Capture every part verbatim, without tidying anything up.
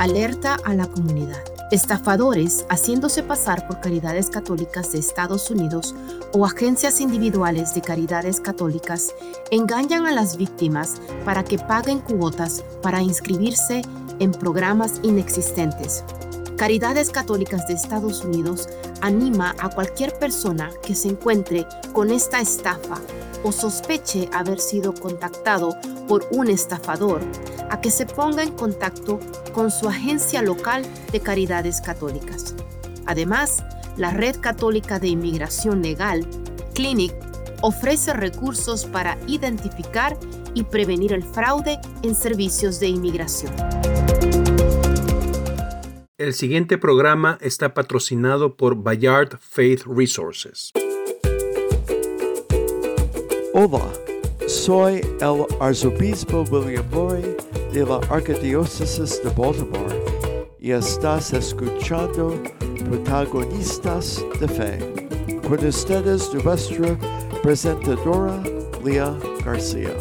Alerta a la comunidad. Estafadores haciéndose pasar por caridades católicas de Estados Unidos o agencias individuales de caridades católicas engañan a las víctimas para que paguen cuotas para inscribirse en programas inexistentes. Caridades Católicas de Estados Unidos anima a cualquier persona que se encuentre con esta estafa o sospeche haber sido contactado por un estafador a que se ponga en contacto con su agencia local de Caridades Católicas. Además, la Red Católica de Inmigración Legal, Clinic, ofrece recursos para identificar y prevenir el fraude en servicios de inmigración. El siguiente programa está patrocinado por Bayard Faith Resources. Hola, soy el arzobispo William Lori de la Arquidiócesis de Baltimore y estás escuchando Protagonistas de Fe. Con ustedes nuestra presentadora, Lía García.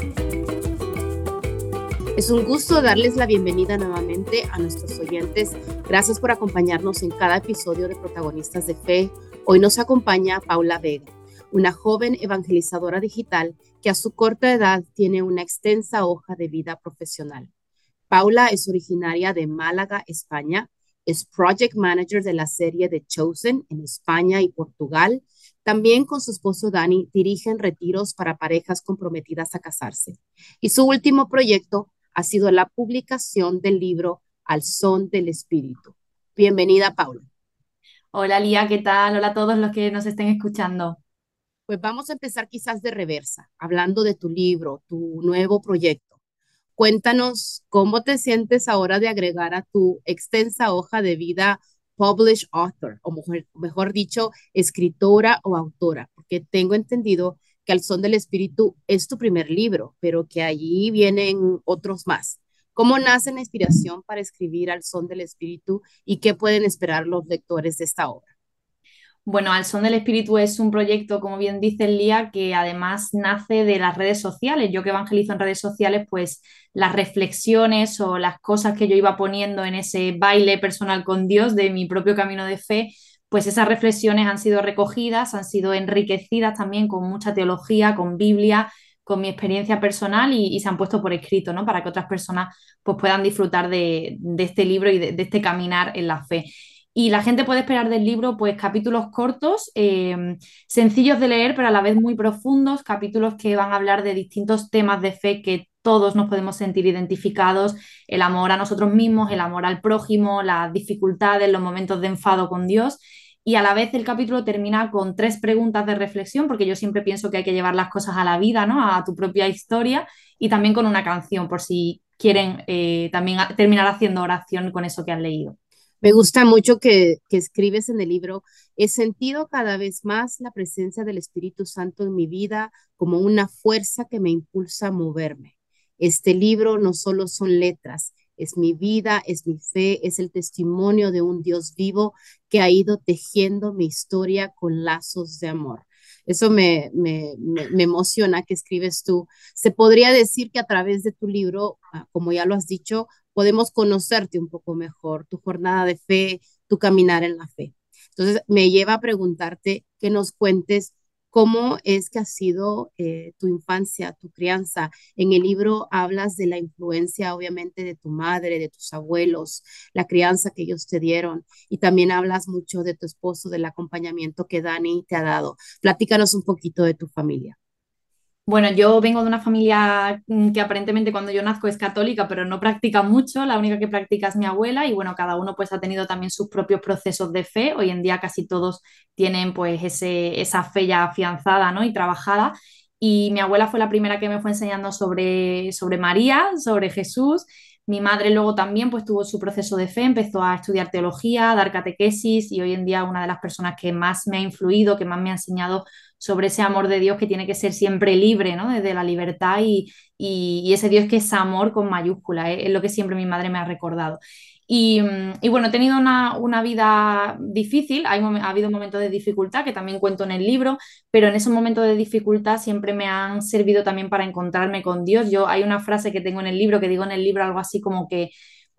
Es un gusto darles la bienvenida nuevamente a nuestros oyentes. Gracias por acompañarnos en cada episodio de Protagonistas de Fe. Hoy nos acompaña Paula Vega, una joven evangelizadora digital que a su corta edad tiene una extensa hoja de vida profesional. Paula es originaria de Málaga, España. Es Project Manager de la serie The Chosen en España y Portugal. También con su esposo Dani dirigen retiros para parejas comprometidas a casarse. Y su último proyecto ha sido la publicación del libro Al Son del Espíritu. Bienvenida, Paula. Hola, Lía, ¿qué tal? Hola a todos los que nos estén escuchando. Pues vamos a empezar quizás de reversa, hablando de tu libro, tu nuevo proyecto. Cuéntanos cómo te sientes ahora de agregar a tu extensa hoja de vida Published Author, o mejor, mejor dicho, escritora o autora, porque tengo entendido que Al Son del Espíritu es tu primer libro, pero que allí vienen otros más. ¿Cómo nace la inspiración para escribir Al Son del Espíritu y qué pueden esperar los lectores de esta obra? Bueno, Al Son del Espíritu es un proyecto, como bien dice Lía, que además nace de las redes sociales. Yo que evangelizo en redes sociales, pues las reflexiones o las cosas que yo iba poniendo en ese baile personal con Dios de mi propio camino de fe, pues esas reflexiones han sido recogidas, han sido enriquecidas también con mucha teología, con Biblia, con mi experiencia personal y, y se han puesto por escrito, ¿no? Para que otras personas pues, puedan disfrutar de, de este libro y de, de este caminar en la fe. Y la gente puede esperar del libro pues capítulos cortos, eh, sencillos de leer, pero a la vez muy profundos, capítulos que van a hablar de distintos temas de fe que todos nos podemos sentir identificados, el amor a nosotros mismos, el amor al prójimo, las dificultades, los momentos de enfado con Dios. Y a la vez el capítulo termina con tres preguntas de reflexión, porque yo siempre pienso que hay que llevar las cosas a la vida, ¿no? A tu propia historia, y también con una canción, por si quieren eh, también terminar haciendo oración con eso que han leído. Me gusta mucho que, que escribes en el libro, he sentido cada vez más la presencia del Espíritu Santo en mi vida como una fuerza que me impulsa a moverme. Este libro no solo son letras, es mi vida, es mi fe, es el testimonio de un Dios vivo que ha ido tejiendo mi historia con lazos de amor. Eso me, me, me, me emociona que escribes tú. Se podría decir que a través de tu libro, como ya lo has dicho, podemos conocerte un poco mejor, tu jornada de fe, tu caminar en la fe. Entonces, me lleva a preguntarte que nos cuentes cómo es que ha sido eh, tu infancia, tu crianza. En el libro hablas de la influencia, obviamente, de tu madre, de tus abuelos, la crianza que ellos te dieron, y también hablas mucho de tu esposo, del acompañamiento que Dani te ha dado. Platícanos un poquito de tu familia. Bueno, yo vengo de una familia que aparentemente cuando yo nazco es católica, pero no practica mucho. La única que practica es mi abuela y bueno, cada uno pues ha tenido también sus propios procesos de fe. Hoy en día casi todos tienen pues ese, esa fe ya afianzada, ¿no? Y trabajada. Y mi abuela fue la primera que me fue enseñando sobre, sobre María, sobre Jesús. Mi madre luego también pues tuvo su proceso de fe, empezó a estudiar teología, a dar catequesis y hoy en día una de las personas que más me ha influido, que más me ha enseñado sobre ese amor de Dios que tiene que ser siempre libre, ¿no? Desde la libertad y, y, y ese Dios que es amor con mayúscula, ¿eh? Es lo que siempre mi madre me ha recordado. Y, y bueno, he tenido una, una vida difícil, Hay, ha habido momentos de dificultad que también cuento en el libro, pero en esos momentos de dificultad siempre me han servido también para encontrarme con Dios. Yo hay una frase que tengo en el libro, que digo en el libro algo así como que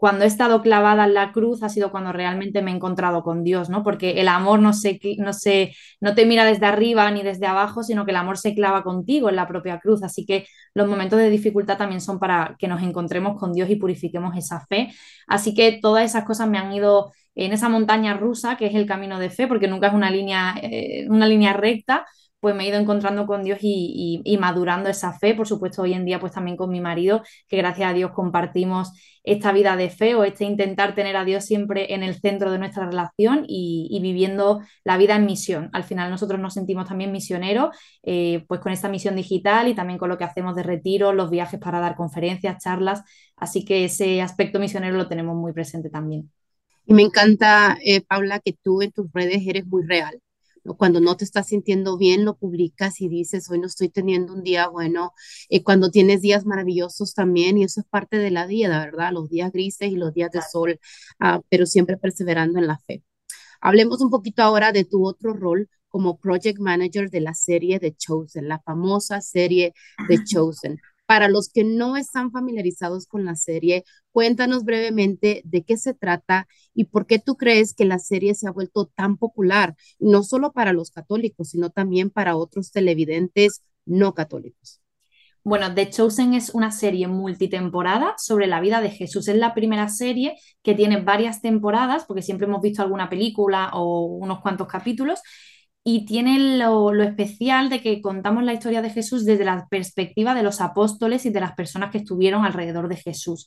cuando he estado clavada en la cruz ha sido cuando realmente me he encontrado con Dios, ¿no? Porque el amor no se, no se, no te mira desde arriba ni desde abajo, sino que el amor se clava contigo en la propia cruz. Así que los momentos de dificultad también son para que nos encontremos con Dios y purifiquemos esa fe. Así que todas esas cosas me han ido en esa montaña rusa, que es el camino de fe, porque nunca es una línea, eh, una línea recta, pues me he ido encontrando con Dios y, y, y madurando esa fe. Por supuesto, hoy en día pues también con mi marido, que gracias a Dios compartimos esta vida de fe o este intentar tener a Dios siempre en el centro de nuestra relación y, y viviendo la vida en misión. Al final nosotros nos sentimos también misioneros, eh, pues con esta misión digital y también con lo que hacemos de retiro, los viajes para dar conferencias, charlas, así que ese aspecto misionero lo tenemos muy presente también. Y me encanta, eh, Paula, que tú en tus redes eres muy real, ¿no? Cuando no te estás sintiendo bien, lo publicas y dices, hoy no estoy teniendo un día bueno. Eh, cuando tienes días maravillosos también, y eso es parte de la vida, ¿verdad? Los días grises y los días de sol, ah, pero siempre perseverando en la fe. Hablemos un poquito ahora de tu otro rol como Project Manager de la serie The Chosen, la famosa serie The Chosen. Para los que no están familiarizados con la serie, cuéntanos brevemente de qué se trata y por qué tú crees que la serie se ha vuelto tan popular, no solo para los católicos, sino también para otros televidentes no católicos. Bueno, The Chosen es una serie multitemporada sobre la vida de Jesús. Es la primera serie que tiene varias temporadas, porque siempre hemos visto alguna película o unos cuantos capítulos, y tiene lo, lo especial de que contamos la historia de Jesús desde la perspectiva de los apóstoles y de las personas que estuvieron alrededor de Jesús.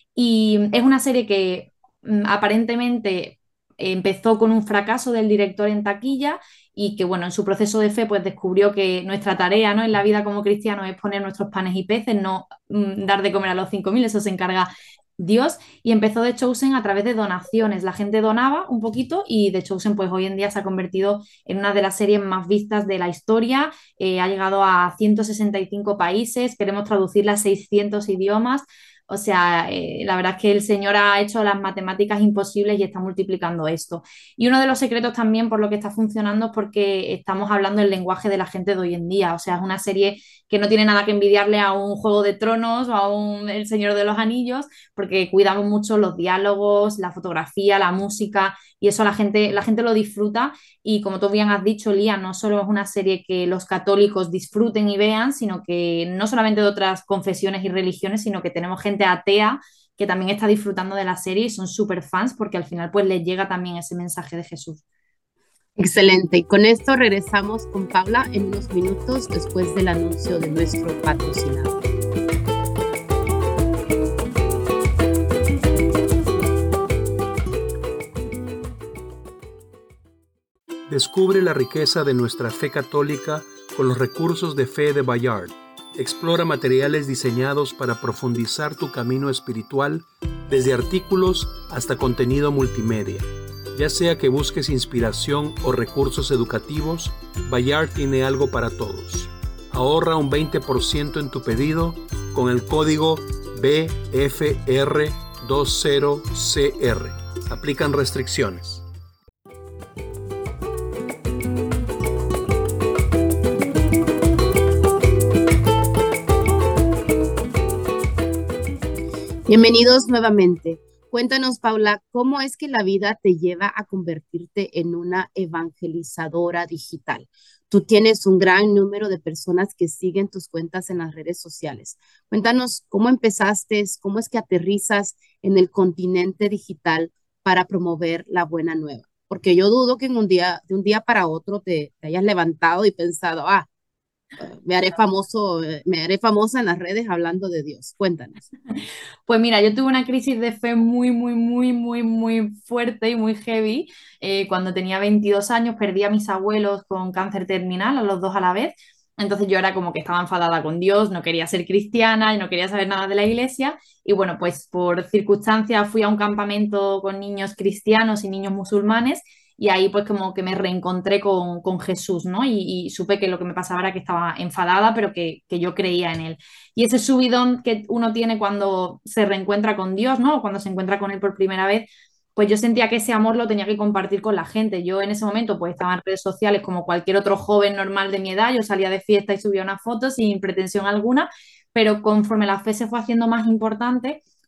Y es una serie que mm, aparentemente empezó con un fracaso del director en taquilla y que, bueno, en su proceso de fe, pues descubrió que nuestra tarea, ¿no?, en la vida como cristianos es poner nuestros panes y peces, no mm, dar de comer a los cinco mil, eso se encarga Dios, y empezó The Chosen a través de donaciones. La gente donaba un poquito y The Chosen pues hoy en día se ha convertido en una de las series más vistas de la historia, eh, ha llegado a ciento sesenta y cinco países, queremos traducirla a seiscientos idiomas. O sea, eh, la verdad es que el Señor ha hecho las matemáticas imposibles y está multiplicando esto. Y uno de los secretos también por lo que está funcionando es porque estamos hablando el lenguaje de la gente de hoy en día. O sea, es una serie que no tiene nada que envidiarle a un Juego de Tronos o a un El Señor de los Anillos, porque cuidamos mucho los diálogos, la fotografía, la música, y eso la gente, la gente lo disfruta. Y como tú bien has dicho, Lía, no solo es una serie que los católicos disfruten y vean, sino que no solamente de otras confesiones y religiones, sino que tenemos gente atea que también está disfrutando de la serie y son súper fans porque al final pues les llega también ese mensaje de Jesús. Excelente. Y con esto regresamos con Paula en unos minutos después del anuncio de nuestro patrocinador. Descubre la riqueza de nuestra fe católica con los recursos de fe de Bayard. Explora materiales diseñados para profundizar tu camino espiritual, desde artículos hasta contenido multimedia. Ya sea que busques inspiración o recursos educativos, Bayard tiene algo para todos. Ahorra un veinte por ciento en tu pedido con el código B F R veinte C R. Aplican restricciones. Bienvenidos nuevamente. Cuéntanos, Paula, ¿cómo es que la vida te lleva a convertirte en una evangelizadora digital? Tú tienes un gran número de personas que siguen tus cuentas en las redes sociales. Cuéntanos cómo empezaste, cómo es que aterrizas en el continente digital para promover la buena nueva. Porque yo dudo que en un día, de un día para otro te, te hayas levantado y pensado, ah, me haré famoso, me haré famosa en las redes hablando de Dios. Cuéntanos. Pues mira, yo tuve una crisis de fe muy, muy, muy, muy, muy fuerte y muy heavy. Eh, cuando tenía veintidós años perdí a mis abuelos con cáncer terminal, a los dos a la vez. Entonces yo era como que estaba enfadada con Dios, no quería ser cristiana y no quería saber nada de la iglesia. Y bueno, pues por circunstancias fui a un campamento con niños cristianos y niños musulmanes y ahí pues como que me reencontré con, con Jesús, ¿no? Y, y supe que lo que me pasaba era que estaba enfadada, pero que, que yo creía en él. Y ese subidón que uno tiene cuando se reencuentra con Dios, ¿no? O cuando se encuentra con él por primera vez, pues yo sentía que ese amor lo tenía que compartir con la gente. Yo en ese momento pues estaba en redes sociales como cualquier otro joven normal de mi edad, yo salía de fiesta y subía una foto sin pretensión alguna, pero conforme la fe se fue haciendo más importante,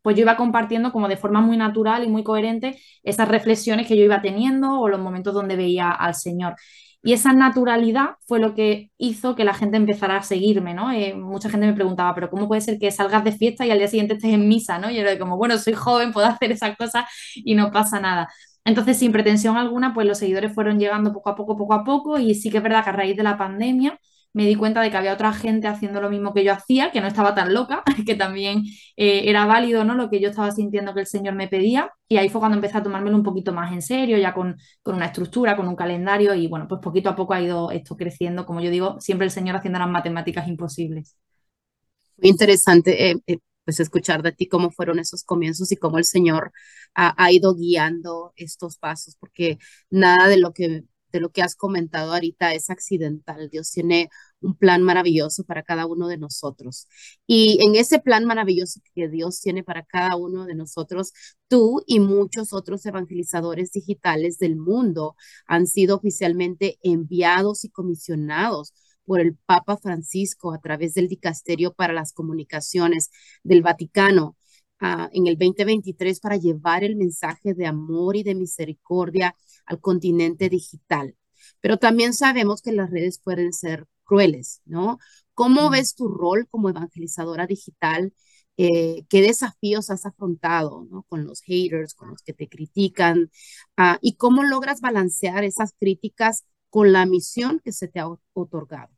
pues yo iba compartiendo como de forma muy natural y muy coherente esas reflexiones que yo iba teniendo o los momentos donde veía al Señor. Y esa naturalidad fue lo que hizo que la gente empezara a seguirme, ¿no? Eh, mucha gente me preguntaba, pero ¿cómo puede ser que salgas de fiesta y al día siguiente estés en misa, ¿no? Y yo era como, bueno, soy joven, puedo hacer esas cosas y no pasa nada. Entonces, sin pretensión alguna, pues los seguidores fueron llegando poco a poco, poco a poco, y sí que es verdad que a raíz de la pandemia me di cuenta de que había otra gente haciendo lo mismo que yo hacía, que no estaba tan loca, que también eh, era válido, ¿no? Lo que yo estaba sintiendo que el Señor me pedía, y ahí fue cuando empecé a tomármelo un poquito más en serio, ya con, con una estructura, con un calendario, y bueno, pues poquito a poco ha ido esto creciendo, como yo digo, siempre el Señor haciendo las matemáticas imposibles. Muy interesante eh, eh, pues escuchar de ti cómo fueron esos comienzos y cómo el Señor ha, ha ido guiando estos pasos, porque nada de lo que de lo que has comentado ahorita es accidental. Dios tiene un plan maravilloso para cada uno de nosotros. Y en ese plan maravilloso que Dios tiene para cada uno de nosotros, tú y muchos otros evangelizadores digitales del mundo han sido oficialmente enviados y comisionados por el Papa Francisco a través del Dicasterio para las Comunicaciones del Vaticano uh, en el dos mil veintitrés para llevar el mensaje de amor y de misericordia al continente digital. Pero también sabemos que las redes pueden ser crueles, ¿no? ¿Cómo ves tu rol como evangelizadora digital? Eh, ¿Qué desafíos has afrontado, ¿no? Con los haters, con los que te critican? Uh, ¿Y cómo logras balancear esas críticas con la misión que se te ha otorgado?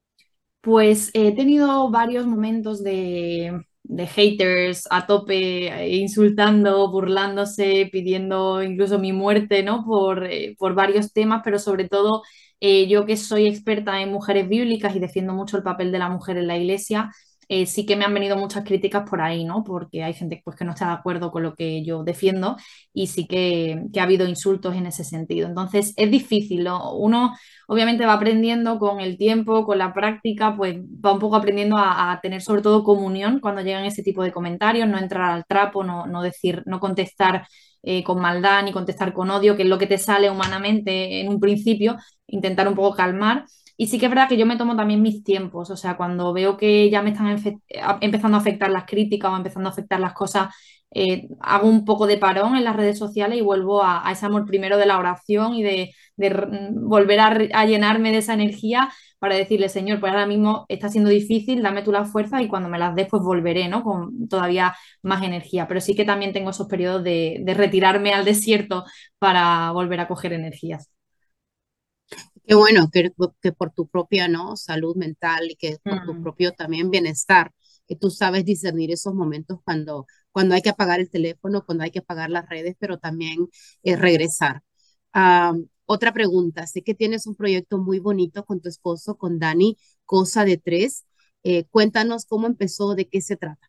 Pues he tenido varios momentos de, de haters a tope, eh, insultando, burlándose, pidiendo incluso mi muerte, ¿no? Por, eh, por varios temas, pero sobre todo eh, yo que soy experta en mujeres bíblicas y defiendo mucho el papel de la mujer en la iglesia, eh, sí que me han venido muchas críticas por ahí, ¿no? Porque hay gente pues, que no está de acuerdo con lo que yo defiendo, y sí que, que ha habido insultos en ese sentido. Entonces es difícil, ¿no? Uno obviamente va aprendiendo con el tiempo, con la práctica, pues va un poco aprendiendo a, a tener sobre todo comunión cuando llegan ese tipo de comentarios, no entrar al trapo, no, no decir, no contestar eh, con maldad ni contestar con odio, que es lo que te sale humanamente en un principio, intentar un poco calmar. Y sí que es verdad que yo me tomo también mis tiempos, o sea, cuando veo que ya me están empezando a afectar las críticas o empezando a afectar las cosas, eh, hago un poco de parón en las redes sociales y vuelvo a, a ese amor primero de la oración y de, de volver a, a, llenarme de esa energía para decirle, Señor, pues ahora mismo está siendo difícil, dame tú las fuerzas y cuando me las des, pues volveré, ¿no? Con todavía más energía. Pero sí que también tengo esos periodos de, de retirarme al desierto para volver a coger energías. Qué bueno que, que por tu propia, ¿no? Salud mental y que por tu Mm. propio también bienestar, que tú sabes discernir esos momentos cuando, cuando hay que apagar el teléfono, cuando hay que apagar las redes, pero también eh, regresar. Um, otra pregunta, sé que tienes un proyecto muy bonito con tu esposo, con Dani, Cosa de Tres. Eh, cuéntanos cómo empezó, de qué se trata.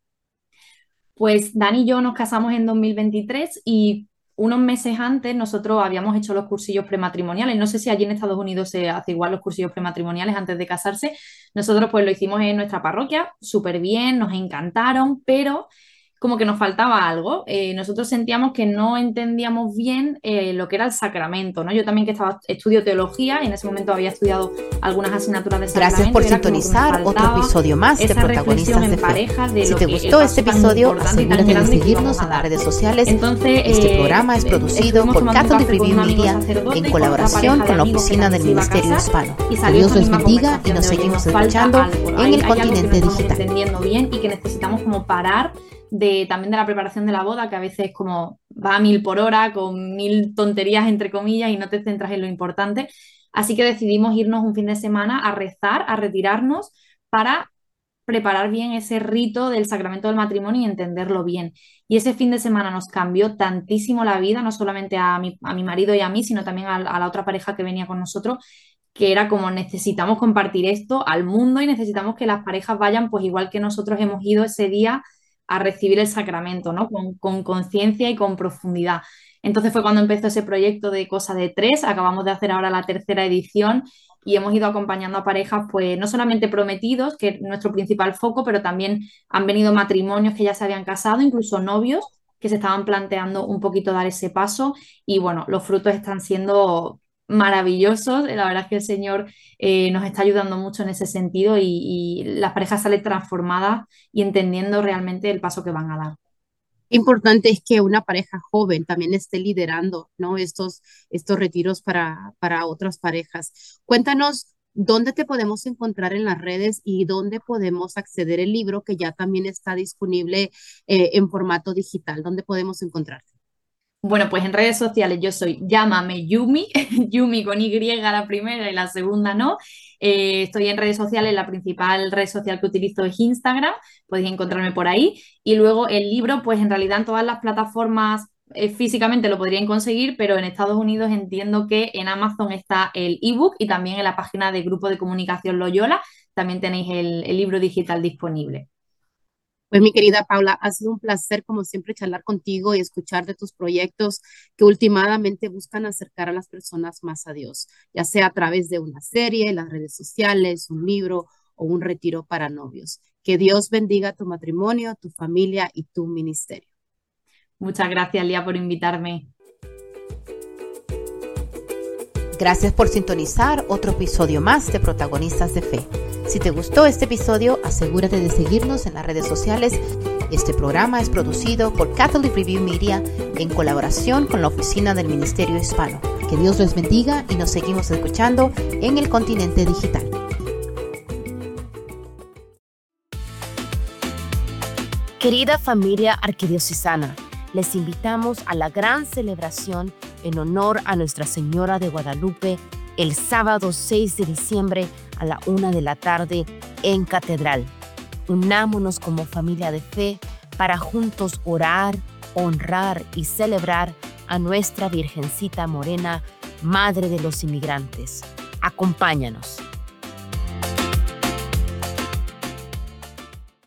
Pues Dani y yo nos casamos en dos mil veintitrés y unos meses antes nosotros habíamos hecho los cursillos prematrimoniales. No sé si allí en Estados Unidos se hace igual los cursillos prematrimoniales antes de casarse. Nosotros pues lo hicimos en nuestra parroquia, súper bien, nos encantaron, pero como que nos faltaba algo. Eh, nosotros sentíamos que no entendíamos bien eh, lo que era el sacramento, ¿no? Yo también que estaba, estudio teología y en ese momento había estudiado algunas asignaturas de sacramento. Gracias por sintonizar otro episodio más de Protagonistas de Fe. Si te gustó este episodio, asegúrate de seguirnos en las redes sociales. Entonces, este eh, programa es producido por Catholic Review Media en colaboración con la Oficina del Ministerio Hispano. Que Dios los bendiga y nos seguimos escuchando en el continente digital. Entendiendo bien y que necesitamos como parar de, también de la preparación de la boda, que a veces como va a mil por hora, con mil tonterías entre comillas y no te centras en lo importante. Así que decidimos irnos un fin de semana a rezar, a retirarnos para preparar bien ese rito del sacramento del matrimonio y entenderlo bien. Y ese fin de semana nos cambió tantísimo la vida, no solamente a mi, a mi marido y a mí, sino también a, a la otra pareja que venía con nosotros, que era como necesitamos compartir esto al mundo y necesitamos que las parejas vayan pues igual que nosotros hemos ido ese día a recibir el sacramento, ¿no? Con conciencia y con profundidad. Entonces fue cuando empezó ese proyecto de Cosa de Tres, acabamos de hacer ahora la tercera edición y hemos ido acompañando a parejas, pues no solamente prometidos, que es nuestro principal foco, pero también han venido matrimonios que ya se habían casado, incluso novios que se estaban planteando un poquito dar ese paso y bueno, los frutos están siendo maravillosos. La verdad es que el Señor eh, nos está ayudando mucho en ese sentido y, y las parejas salen transformadas y entendiendo realmente el paso que van a dar. Importante es que una pareja joven también esté liderando, ¿no? Estos, estos retiros para, para otras parejas. Cuéntanos dónde te podemos encontrar en las redes y dónde podemos acceder el libro que ya también está disponible eh, en formato digital. ¿Dónde podemos encontrarte? Bueno, pues en redes sociales yo soy Llámame Yumi, Yumi con Y la primera y la segunda no. Eh, estoy en redes sociales, la principal red social que utilizo es Instagram, podéis encontrarme por ahí. Y luego el libro, pues en realidad en todas las plataformas eh, físicamente lo podrían conseguir, pero en Estados Unidos entiendo que en Amazon está el ebook y también en la página de Grupo de Comunicación Loyola también tenéis el, el libro digital disponible. Pues mi querida Paula, ha sido un placer como siempre charlar contigo y escuchar de tus proyectos que últimamente buscan acercar a las personas más a Dios, ya sea a través de una serie, las redes sociales, un libro o un retiro para novios. Que Dios bendiga tu matrimonio, tu familia y tu ministerio. Muchas gracias, Lía, por invitarme. Gracias por sintonizar otro episodio más de Protagonistas de Fe. Si te gustó este episodio, asegúrate de seguirnos en las redes sociales. Este programa es producido por Catholic Review Media en colaboración con la Oficina del Ministerio Hispano. Que Dios los bendiga y nos seguimos escuchando en el continente digital. Querida familia arquidiocesana, les invitamos a la gran celebración en honor a Nuestra Señora de Guadalupe el sábado seis de diciembre a la una de la tarde en Catedral. Unámonos como familia de fe para juntos orar, honrar y celebrar a nuestra Virgencita Morena, Madre de los Inmigrantes. Acompáñanos.